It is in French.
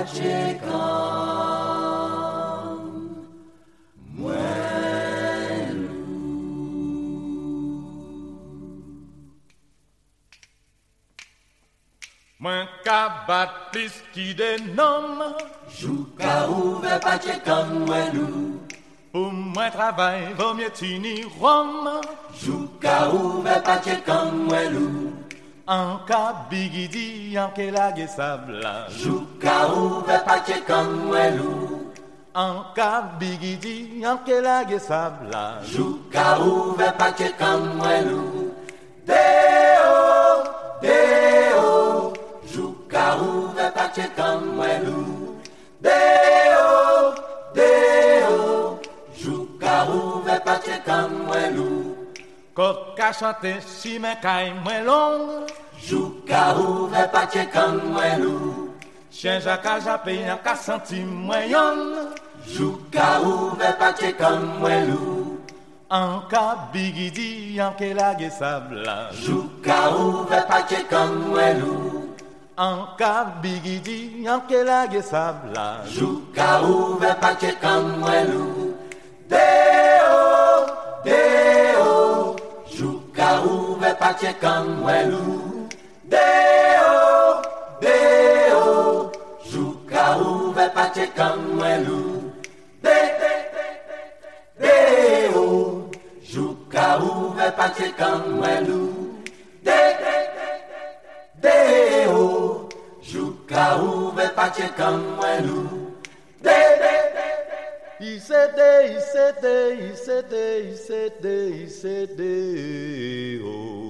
Mwen ka bat plis ki de nom, jou ka ouve pa tchekan mwen lou. Pou mwen travay vomye tini rom, jou ka ouve pa tchekan mwen lou. An ka bigidi an ke lage sabla, jou ka ouve pa tchekan mwen lou. An ka bigidi an ke lage sabla, jou ka ouve pa tchekan mwen lou. Deo, deo, jou ka ouve pa tchekan mwen lou. Deo, deo, jou ka ouve pa tchekan mwen lou. Kok ka chante si men kay mwen long, jou ka ouve pa tchekan mwen lou. Chien jaka jape an ka senti mwen yon, jou ka ouve pa tchekan mwen lou. An ka bigidi an ke lage sabla, jou ka ouve pa tchekan mwen lou. An ka bigidi an ke lage sabla, jou ka ouve pa tchekan mwen lou. Deo, deo, jou ka ouve pa tchekan mwen lou. Deo, deo, jou ka ouve pa tchekan mwen lou. Deo, jou ka ouve pa tchekan mwen lou. Deo, jou ka ouve pa tchekan mwen lou. Isede, isede, isede, isede, isede, oh.